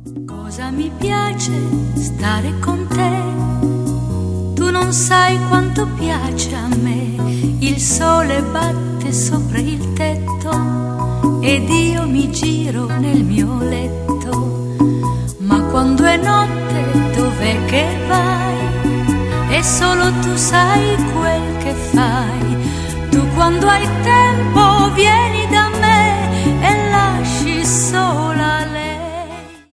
Cosa mi piace stare con te, tu non sai quanto piace a me. Il sole batte sopra il tetto ed io mi giro nel mio letto. Ma quando è notte dov'è che vai? E solo tu sai quel che fai. Tu quando hai tempo vieni